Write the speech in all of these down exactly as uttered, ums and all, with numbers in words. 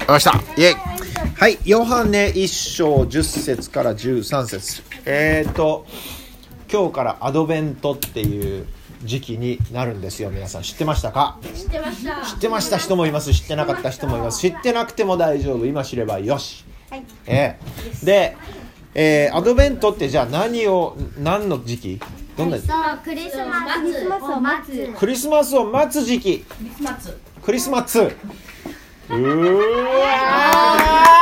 ました。イエイ。はい、ヨハネ一章じゅっ節からじゅうさん節。えーと今日からアドベントっていう時期になるんですよ。皆さん知ってましたか？ 知ってました。 知ってました人もいます。知ってなかった人もいます。知ってなくても大丈夫。今知ればよし。 はい。 えー、で、えー、アドベントってじゃあ何を何の時期？どんな？ クリスマスを待つ。 クリスマスを待つ時期。 クリスマス。 クリスマス。うーわ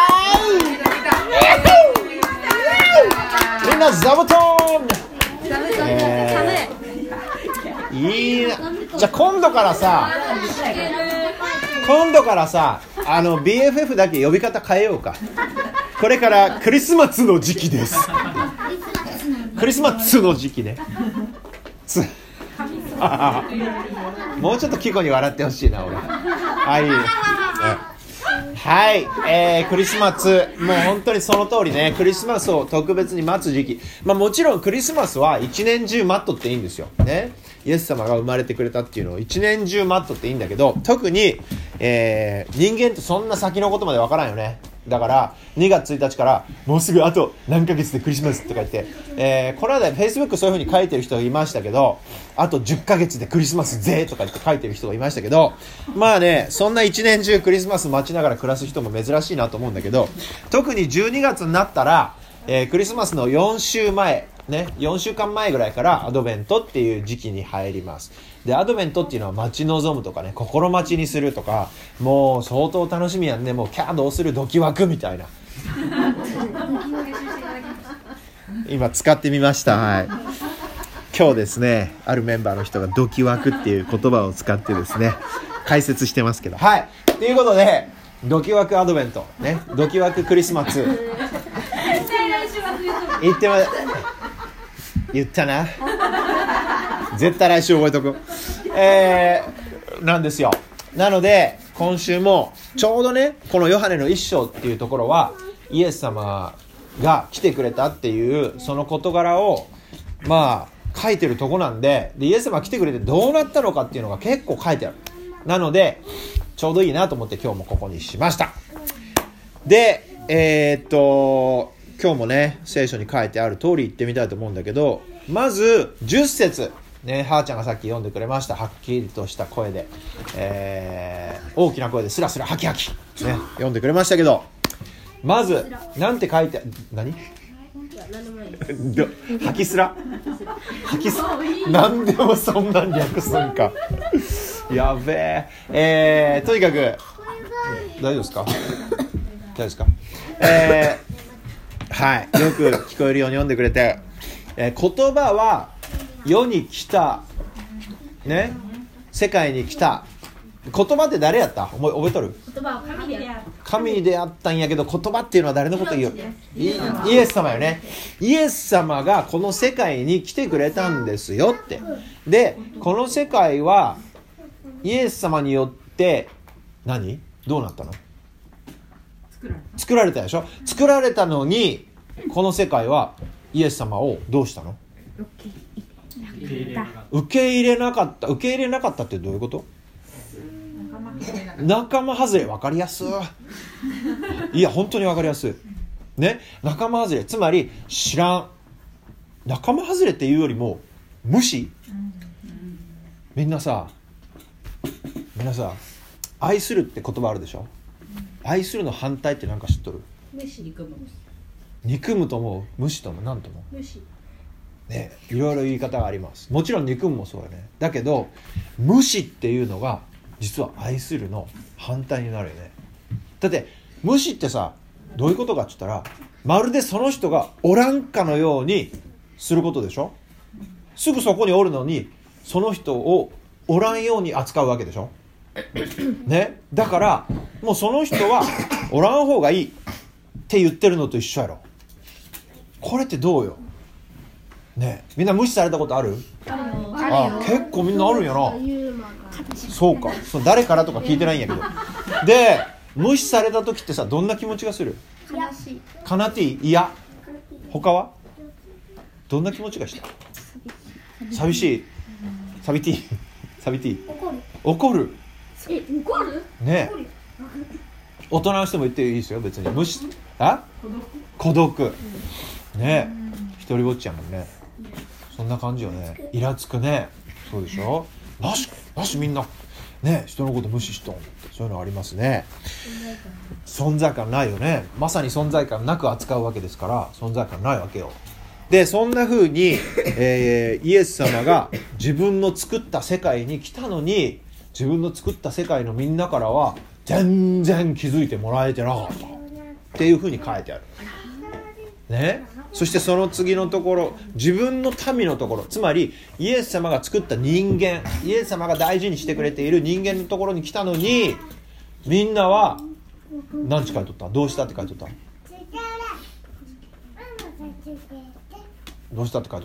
ーみんな座布団。えー、いいな。じゃあ今度からさ今度からさあの ビーエフエフ だけ呼び方変えようか。これからクリスマスの時期です。クリスマスの時期ね。つもうちょっとキコに笑ってほしいな俺。はい、はい、えー、クリスマス、もう本当にその通りね。クリスマスを特別に待つ時期、まあ、もちろんクリスマスは一年中待っとっていいんですよね。イエス様が生まれてくれたっていうのを一年中待っとっていいんだけど、特に、えー、人間ってそんな先のことまでわからんよね。だからにがつついたちからもうすぐあと何ヶ月でクリスマスとか言って、えー、この間 Facebook そういう風に書いてる人がいましたけど、あとじゅっかげつでクリスマスぜとか言って書いてる人がいましたけど、まあね、そんな一年中クリスマス待ちながら暮らす人も珍しいなと思うんだけど、特にじゅうにがつになったら、えー、クリスマスのよん週前ね、よんしゅうかんまえぐらいからアドベントっていう時期に入ります。で、アドベントっていうのは待ち望むとかね、心待ちにするとか、もう相当楽しみやんね。もうキャーどうするドキワクみたいな。今使ってみました。はい。今日ですね、あるメンバーの人がドキワクっていう言葉を使ってですね、解説してますけど。はい。ということで、ドキワクアドベントね、ドキワククリスマス。言ってま言ったな。絶対来週覚えとく。えー、なんですよ。なので今週もちょうどね、このヨハネの一章っていうところはイエス様が来てくれたっていうその事柄をまあ書いてるとこなんで、でイエス様が来てくれてどうなったのかっていうのが結構書いてある。なのでちょうどいいなと思って今日もここにしました。で、えー、っと今日もね聖書に書いてある通り言ってみたいと思うんだけど、まずじゅっ節ね、はーちゃんがさっき読んでくれました。はっきりとした声で、えー、大きな声でスラスラハキハキ、ね、読んでくれましたけど、まずなんて書いて何ハキスラハキスラなんでもそんなん略すんか。やべえ、えー、とにかく大丈夫ですか大丈夫ですか、えー、はい、よく聞こえるように読んでくれて、えー、言葉は世に来たね、世界に来た。言葉って誰やった？覚え、覚えとる？ 言葉は神である。 神であったんやけど、言葉っていうのは誰のこと言う？イエス様よね。イエス様がこの世界に来てくれたんですよって。で、この世界はイエス様によって何？どうなったの？作られたでしょ。作られたのに、この世界はイエス様をどうしたの？受け入れなかった。受け入れなかったってどういうこと？仲間外れ。分かりやすい。いや本当に分かりやすいね。仲間外れ、つまり知らん。仲間外れっていうよりも無視。みんなさみんなさ愛するって言葉あるでしょ。愛するの反対って何か知っとる？ 無視。憎む。 憎むと思う？無視とも何とも？ 無視ね、いろいろ言い方があります。もちろん憎むもそうよね。だけど無視っていうのが実は愛するの反対になるよね。だって無視ってさ、どういうことかって言ったら、まるでその人がおらんかのようにすることでしょ。すぐそこにおるのにその人をおらんように扱うわけでしょ、ね、だからもうその人はおらん方がいいって言ってるのと一緒やろ。これってどうよね。みんな無視されたことある？あ、結構みんなあるんやな。そうか、その誰からとか聞いてないんやけど。で、無視された時ってさ、どんな気持ちがする？ 悲しい。 カナティ？いや、他はどんな気持ちがした？寂しい。サビティサビティ怒る。 怒る。 え、怒る？ ね大人の人も言っていいですよ別に。無視あ孤独ね、一人ぼっちやもんね。そんな感じよね。イラつくね。そうでしょ。なしなしみんなね人のこと無視しとんって、そういうのありますね。存在感ないよね。まさに存在感なく扱うわけですから存在感ないわけよ。でそんな風に、えー、イエス様が自分の作った世界に来たのに、自分の作った世界のみんなからは全然気づいてもらえてなかったっていう風に書いてあるね。そしてその次のところ、自分の民のところ、つまりイエス様が作った人間、イエス様が大事にしてくれている人間のところに来たのに、みんなは何て書いとった？どうしたって書いとった？どうしたって書いとった？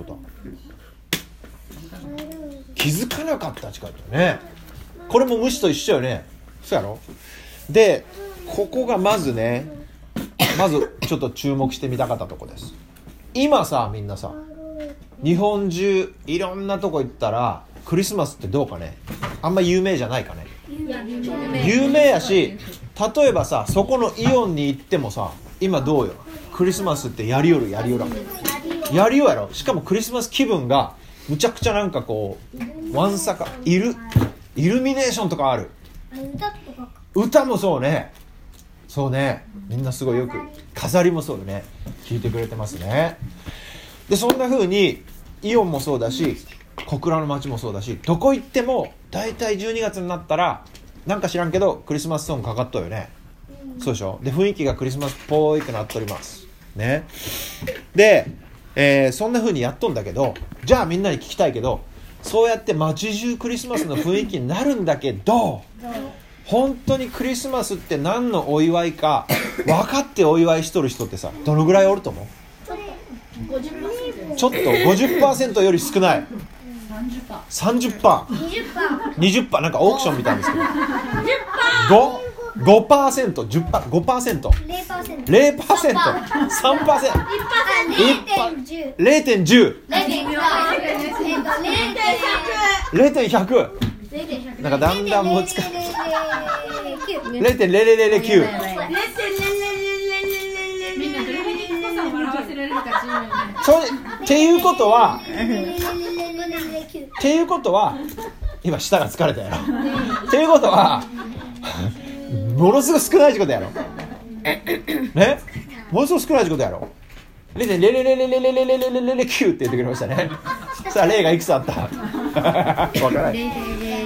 気づかなかったって書いてあるね。これも無視と一緒よね。そうやろ。でここがまずね、まずちょっと注目してみたかったとこです。今さみんなさ日本中いろんなとこ行ったらクリスマスってどうかね、あんま有名じゃないかね。有名やし、例えばさそこのイオンに行ってもさ今どうよ、クリスマスってやりよるやりよらんやりよやろ。しかもクリスマス気分がむちゃくちゃなんかこうわんさかイルイルミネーションとかある。歌もそうね、そうね、みんなすごいよく飾りもそうよね、聞いてくれてますね。でそんな風にイオンもそうだし小倉の街もそうだし、どこ行ってもだいたいじゅうにがつになったらなんか知らんけどクリスマスソングかかっとるよね。そうでしょ。で雰囲気がクリスマスっぽいくなっておりますね。で、えー、そんな風にやっとんだけど、じゃあみんなに聞きたいけど、そうやって街中クリスマスの雰囲気になるんだけど本当にクリスマスって何のお祝いか分かってお祝いしとる人ってさどのぐらいおると思う？ちょっと ごじゅっパーセント より少ない。さんじゅっパーセント にじゅっパーセント にじゅっパーセント なんかオークションみたいですけど ごパーセント じゅっパーセント ごパーセント ゼロパーセント ゼロパーセント さんパーセント ゼロてんじゅう ゼロてんひゃく なんかだんだん難しい ゼロてんゼロゼロゼロきゅう っていうことはっていうことは今舌が疲れたやろっていうことはものすごく少ないってことやろね、ものすごく少ないってことやろ。ゼロてんゼロゼロゼロゼロゼロゼロゼロゼロきゅうって言ってくれましたね。さあ例がいくつあったわからない。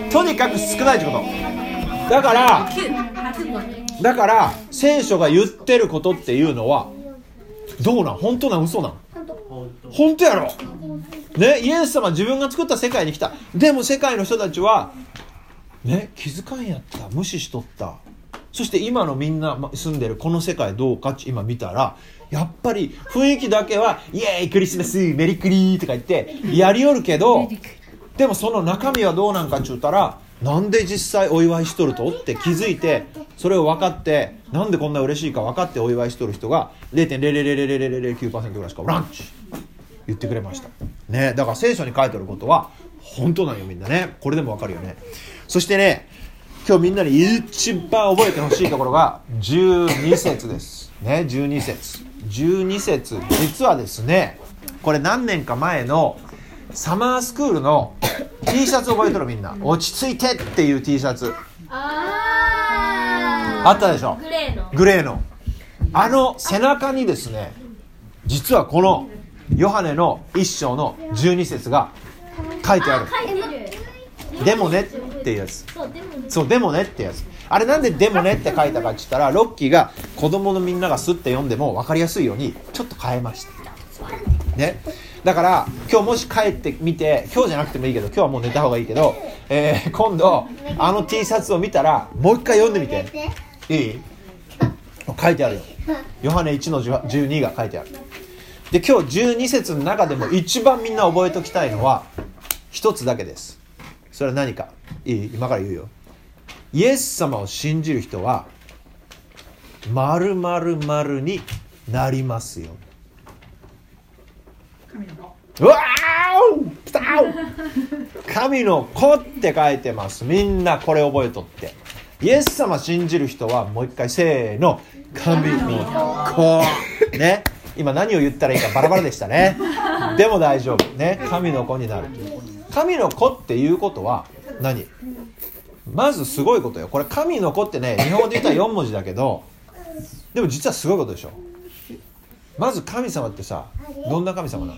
とにかく少ないってことだから、だから聖書が言ってることっていうのはどうなん？本当なん？嘘なん？本当やろね。イエス様自分が作った世界に来た。でも世界の人たちはね気づかんやった、無視しとった。そして今のみんな住んでるこの世界どうかって今見たら、やっぱり雰囲気だけはイエーイクリスマスメリクリーとか言ってやりよるけど、でもその中身はどうなんかって言ったら、なんで実際お祝いしとるとって気づいて、それを分かって、なんでこんな嬉しいか分かってお祝いしとる人が ゼロてんゼロゼロゼロゼロゼロきゅうパーセント ぐらいしかおらんち言ってくれましたね。だから聖書に書いてあることは本当なんよみんなね。これでも分かるよね。そしてね、今日みんなに一番覚えてほしいところがじゅうに節ですね。じゅうに節じゅうに節、実はですね、これ何年か前のサマースクールの T シャツ覚えとるみんな。落ち着いてっていう T シャツ あ, あったでしょ。グレーのグレーのあの背中にですね、実はこのヨハネの一章のじゅうに節が書いてある。でもねっていうやつ。そうでもねってやつ。あれなんででもねって書いたかって言ったら、ロッキーが子供のみんながスッて読んでも分かりやすいようにちょっと変えましたね。だから今日もし帰ってみて、今日じゃなくてもいいけど、今日はもう寝た方がいいけど、えー、今度あの T シャツを見たらもう一回読んでみていい？書いてあるよ。ヨハネいちのじゅうにが書いてある。で今日じゅうに節の中でも一番みんな覚えときたいのは一つだけです。それは何かいい？今から言うよ。イエス様を信じる人は〇〇〇になりますよ。うわー来た神の子って書いてます。みんなこれ覚えとって。 イエス様信じる人はもう一回せーの、神の子ね。今何を言ったらいいかバラバラでしたね。でも大丈夫ね。神の子になる。神の子っていうことは何？まずすごいことよ。これ神の子ってね、日本語で言ったらよん文字だけど、でも実はすごいことでしょ。まず神様ってさ、どんな神様なの？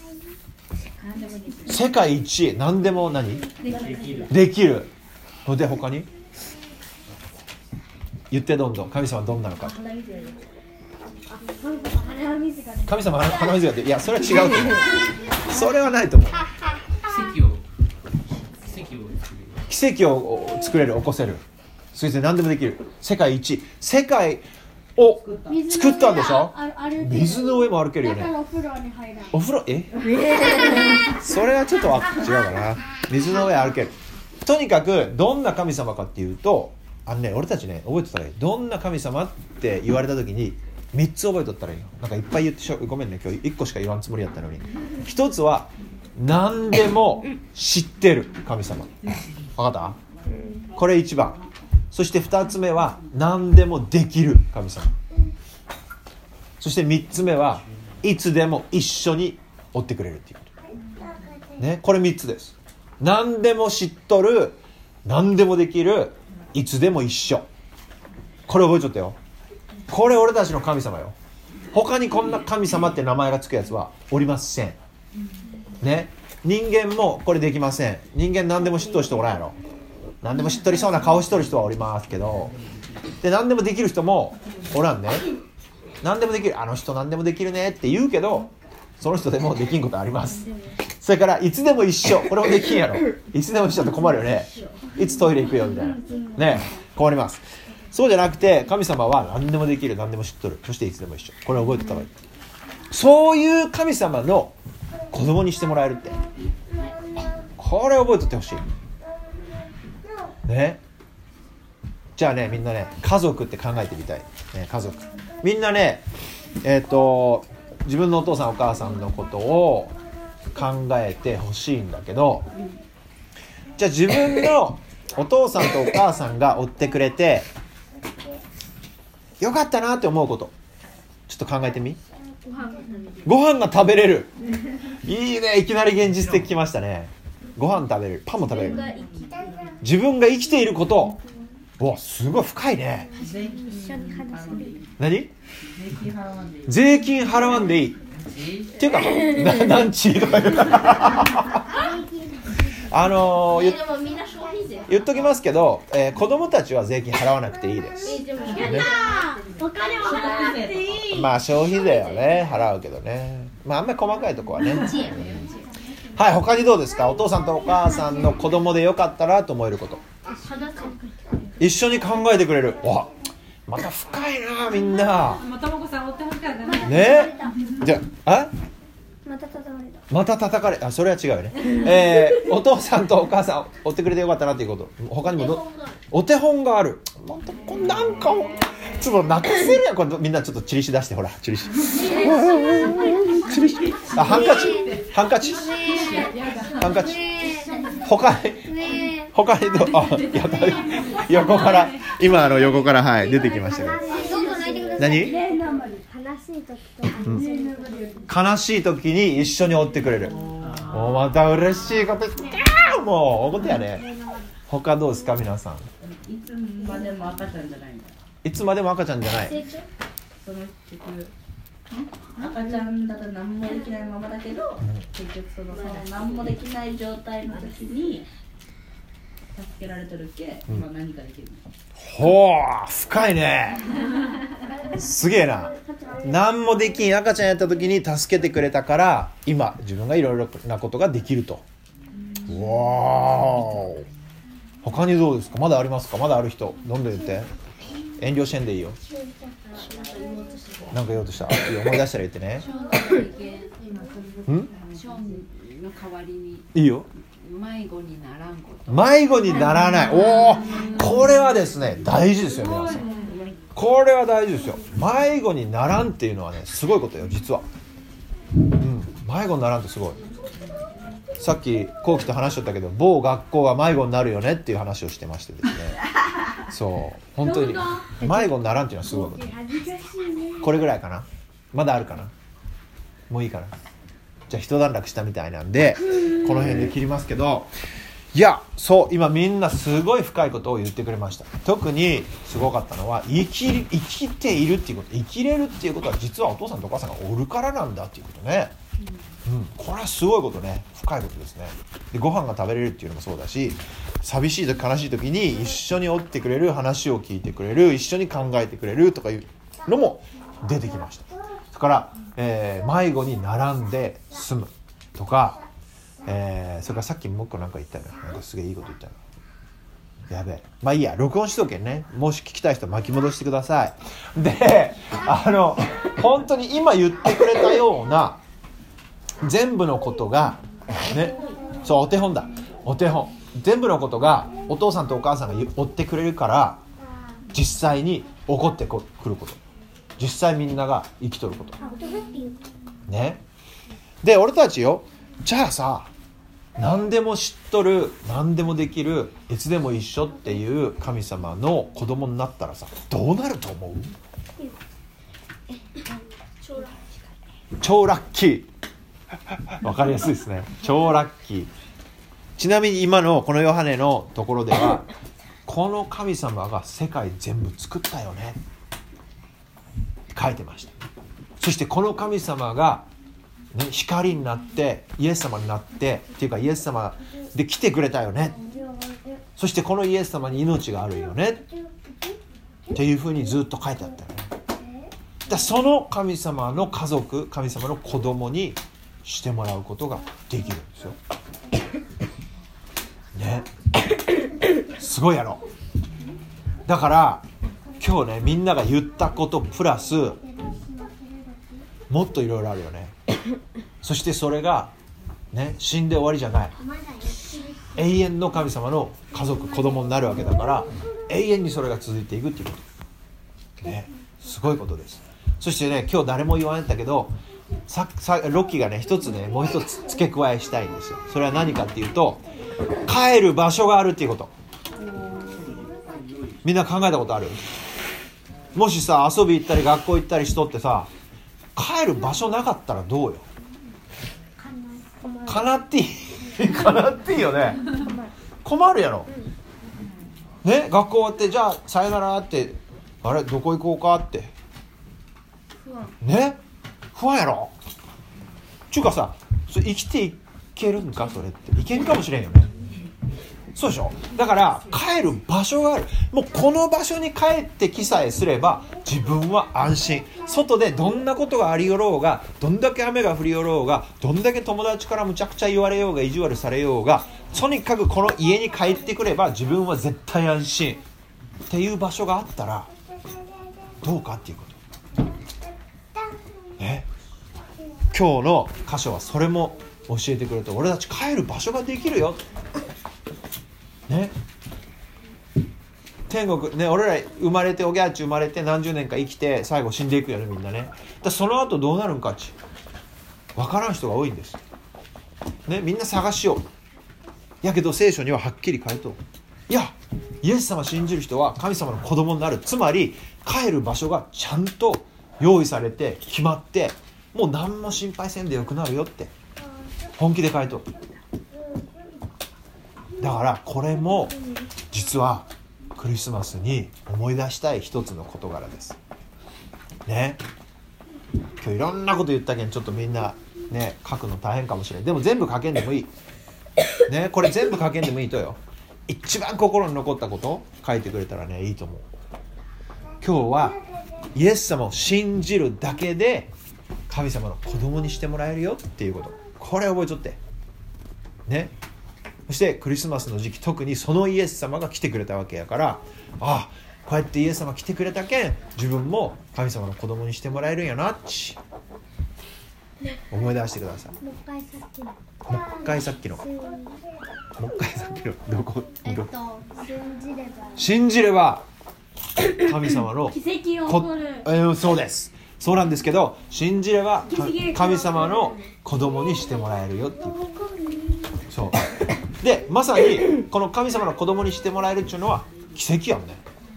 世界一、何でも何？できる。できる。で他に？言ってどんどん。神様はどんなのか。神様は鼻水が出る。いや、それは違うと思う。それはないと思う。奇跡を作れる、起こせる。そして何でもできる。世界一。世界を作ったんでしょ？水の上も歩けるよね。だからお風呂に入らない。お風呂、え？それはちょっと違うかな。水の上歩ける。とにかくどんな神様かっていうと、あのね、俺たちね、覚えてたらいい。どんな神様って言われた時にみっつ覚えとったらいいよ。なんかいっぱい言ってしょ、ごめんね、今日いっこしか言わんつもりやったのに。ひとつは何でも知ってる神様。分かった？これいちばん。そしてふたつめは何でもできる神様。そしてみっつめはいつでも一緒に追ってくれるっていうことね。これみっつです。何でも知っとる、何でもできる、いつでも一緒。これ覚えちゃったよ。これ俺たちの神様よ。他にこんな神様って名前がつくやつはおりませんね。人間もこれできません。人間何でも知っとる人おらんやろ。何でも知っとりそうな顔しとる人はおりますけど、で何でもできる人もおらんね。何でもできる、あの人何でもできるねって言うけど、その人でもできんことあります。それからいつでも一緒、これもできんやろ。いつでも一緒って困るよね。いつトイレ行くよみたいなね、困ります。そうじゃなくて、神様は何でもできる、何でも知っとる、そしていつでも一緒。これ覚えてた方がいい。そういう神様の子供にしてもらえるって、これ覚えておいてほしいね。じゃあね、みんなね、家族って考えてみたい、ね、家族。みんなね、えっと自分のお父さんお母さんのことを考えてほしいんだけど、じゃあ自分のお父さんとお母さんが追ってくれてよかったなって思うこと、ちょっと考えてみ。ご飯が食べれる。いいね、いきなり現実的きましたね。ご飯食べれる、パンも食べれる。自分が生きていること。わ、すごい深いね。何？税金払わんでいいっていうか、ななんちとか言うあのー、言, 言っときますけど、えー、子供たちは税金払わなくていいです、ね、 お金を払っていい。 まあ消費税はね払うけどね、まああんまり細かいとこはね。はい、他にどうですか？お父さんとお母さんの子供でよかったなと思えること。一緒に考えてくれる。わ、また深いな、みんな。 ともこさん追ってほしかったね。 ね、じゃあ、 また叩かれた。 また叩かれ、あ、それは違うよね。えー、お父さんとお母さん追ってくれてよかったなっていうこと。他にもどお手本がある。またこんなんかちょっと泣かせるやん。これみんなちょっとチリシ出して、ほらチリシ。チリシ。あ、ハンカチ、ハンカチ、ハンカチ。他に他にどう、あ、やった横から今あの横からはい出てきましたけど。何？ 悲しい時とか、うん、 悲しい時に一緒に追ってくれる。もうまた嬉しいこと言って、もうおことやね。他どうですか皆さん？ いつまでも赤ちゃんじゃないんだ。 いつまでも赤ちゃんじゃない。 その結局赤ちゃんだから何もできないままだけど、うん、結局その何もできない状態の時に助けられてるっけ、うん、今何かできるの？ ほー、深いね。すげえな。何もできん赤ちゃんやった時に助けてくれたから今自分がいろいろなことができると。うわー、他にどうですか？まだありますか？まだある人どんどん言って。遠慮しんでいいよ。なんか言おうとした。いいよ、思い出したら言ってね。ん？ 小児の代わりにいいよ。 迷子にならんこと。 迷子にならない。おー、これはですね大事ですよ皆さん。これは大事ですよ。迷子にならんっていうのはねすごいことよ実は。うん、迷子にならんってすごい。さっきコウキと話しとったけど、某学校が迷子になるよねっていう話をしてましてですね。 そう本当に迷子にならんっていうのはすごいこと。これぐらいかな、まだあるかな、もういいかな。じゃあ一段落したみたいなんでこの辺で切りますけど、いやそう今みんなすごい深いことを言ってくれました。特にすごかったのは生き、生きているっていうこと、生きれるっていうことは実はお父さんとお母さんがおるからなんだっていうことね、うん、これはすごいことね、深いことですね。でご飯が食べれるっていうのもそうだし、寂しい時悲しい時に一緒におってくれる、話を聞いてくれる、一緒に考えてくれるとかいうのも出てきました。だから、えー、迷子に並んで済むとか、えー、それからさっきもう一個なんか言ったよね、なんかすげえいいこと言ったの、やべえ、まあいいや、録音しとけね、もし聞きたい人巻き戻してください。で、あの本当に今言ってくれたような全部のことがね、そうお手本だ、お手本、全部のことがお父さんとお母さんが追ってくれるから実際に起こってくること、実際みんなが生きとることね。で俺たちよ、じゃあさ、何でも知っとる、何でもできる、いつでも一緒っていう神様の子供になったらさ、どうなると思う？超ラッキーわかりやすいですね、超ラッキー。ちなみに今のこのヨハネのところではこの神様が世界全部作ったよね書いてました。そしてこの神様が、ね、光になってイエス様になってっていうかイエス様で来てくれたよね、そしてこのイエス様に命があるよねっていうふうにずっと書いてあったよね。だその神様の家族、神様の子供にしてもらうことができるんですよね。すごいやろ。だから今日ね、みんなが言ったことプラスもっといろいろあるよね。そしてそれがね、死んで終わりじゃない、永遠の神様の家族、子供になるわけだから、永遠にそれが続いていくっていうことね、すごいことです。そしてね、今日誰も言わないんだけど、ささロッキーがね一つね、もう一つ付け加えしたいんですよ。それは何かっていうと、帰る場所があるっていうこと。みんな考えたことある？もしさ、遊び行ったり学校行ったりしとってさ、帰る場所なかったらどうよ。かなっていいかなっていいよね。困るやろね。学校終わって、じゃあさよならって、あれどこ行こうかってね、不安やろ。ちゅうかさ、それ生きていけるんか、それっていけんかもしれんよね。そうでしょ。だから帰る場所がある。もうこの場所に帰ってきさえすれば自分は安心。外でどんなことがありよろうが、どんだけ雨が降りよろうが、どんだけ友達からむちゃくちゃ言われようが、意地悪されようが、とにかくこの家に帰ってくれば自分は絶対安心っていう場所があったらどうかっていうことね。今日の箇所はそれも教えてくれて、俺たち帰る場所ができるよね。天国ね、俺ら生まれて、おぎゃーち生まれて何十年か生きて最後死んでいくよね、みんなね。だその後どうなるんかっち分からん人が多いんですね。みんな探しよう。やけど聖書にははっきり書いとる。いや、イエス様信じる人は神様の子供になる。つまり帰る場所がちゃんと用意されて決まって、もう何も心配せんでよくなるよって本気で書いとる。だからこれも実はクリスマスに思い出したい一つの事柄ですね。今日いろんなこと言ったけんちょっとみんなね書くの大変かもしれない。でも全部書けんでもいいね。これ全部書けんでもいいとよ。一番心に残ったこと書いてくれたらねいいと思う。今日はイエス様を信じるだけで神様の子供にしてもらえるよっていうこと、これ覚えとってね。そしてクリスマスの時期、特にそのイエス様が来てくれたわけやから、ああこうやってイエス様来てくれたけん自分も神様の子供にしてもらえるんやなっち思い出してください。 もう一回さっきのもう一回さっきのもう一回さっきのどこえっと信じれば信じれば神様の奇跡を起こる、 えー、そうです、そうなんですけど、信じれば神様の子供にしてもらえるよっていう。そうで、まさにこの神様の子供にしてもらえるっていうのは奇跡やんね。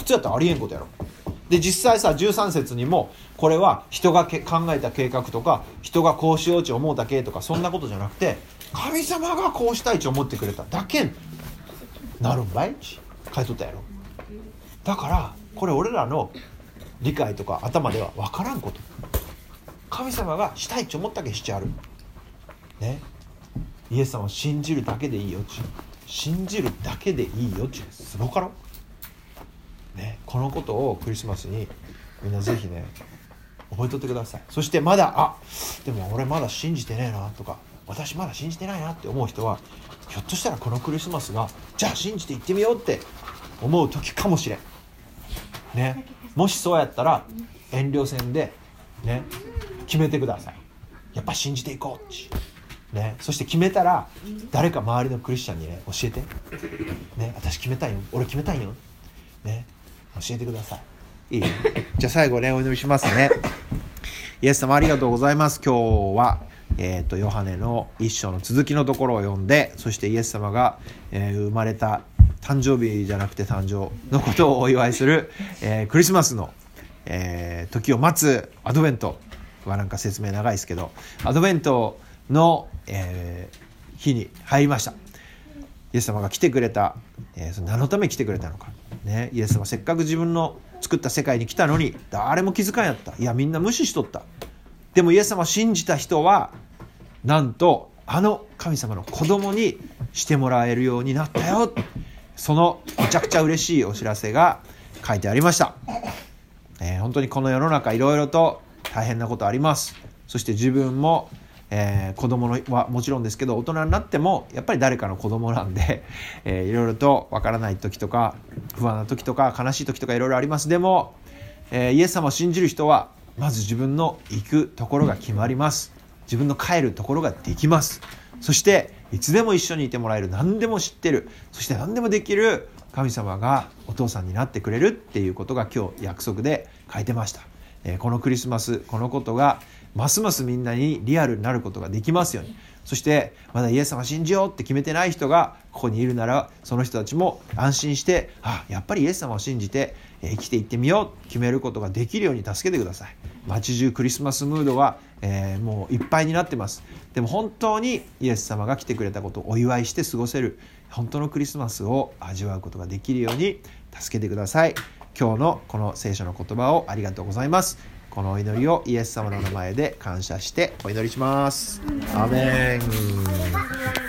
普通やったらありえんことやろ。で実際さじゅうさん節にもこれは人がけ考えた計画とか人がこうしようち思うだけとかそんなことじゃなくて神様がこうしたいち思ってくれただけなるんばいち書いとったやろ。だからこれ俺らの理解とか頭では分からんこと。神様がしたいち思ったけしちゃうね。イエス様を信じるだけでいいよち信じるだけでいいよちすごかろね。このことをクリスマスにみんなぜひね覚えとってください。そしてまだあでも俺まだ信じてねえなとか私まだ信じてないなって思う人はひょっとしたらこのクリスマスがじゃあ信じていってみようって思う時かもしれんね。もしそうやったら遠慮せんでね決めてください。やっぱ信じていこうってね。そして決めたら誰か周りのクリスチャンにね教えてね。私決めたいよ俺決めたいよね教えてください。いいじゃあ最後ねお祈りしますね。イエス様ありがとうございます。今日は、えー、とヨハネの一章の続きのところを読んでそしてイエス様が、えー、生まれた誕生日じゃなくて誕生のことをお祝いする、えー、クリスマスの、えー、時を待つアドベントはなんか説明長いですけどアドベントの、えー、日に入りました。イエス様が来てくれた、えー、その何のために来てくれたのか、ね、イエス様せっかく自分の作った世界に来たのに誰も気づかんやった。いやみんな無視しとった。でもイエス様を信じた人はなんとあの神様の子供にしてもらえるようになったよ。そのめちゃくちゃ嬉しいお知らせが書いてありました、えー、本当にこの世の中いろいろと大変なことあります。そして自分も、えー、子供のはもちろんですけど大人になってもやっぱり誰かの子供なんで、えー、いろいろとわからない時とか不安な時とか悲しい時とかいろいろあります。でも、えー、イエス様を信じる人はまず自分の行くところが決まります。自分の帰るところができます。そしていつでも一緒にいてもらえる何でも知ってるそして何でもできる神様がお父さんになってくれるっていうことが今日約束で書いてました、えー、このクリスマスこのことがますますみんなにリアルになることができますように。そしてまだイエス様信じようって決めてない人がここにいるならその人たちも安心してあやっぱりイエス様を信じて生きていってみよう決めることができるように助けてください。街中クリスマスムードは、えー、もういっぱいになってます。でも本当にイエス様が来てくれたことをお祝いして過ごせる本当のクリスマスを味わうことができるように助けてください。今日のこの聖書の言葉をありがとうございます。このお祈りをイエス様の名前で感謝してお祈りします。アーメン。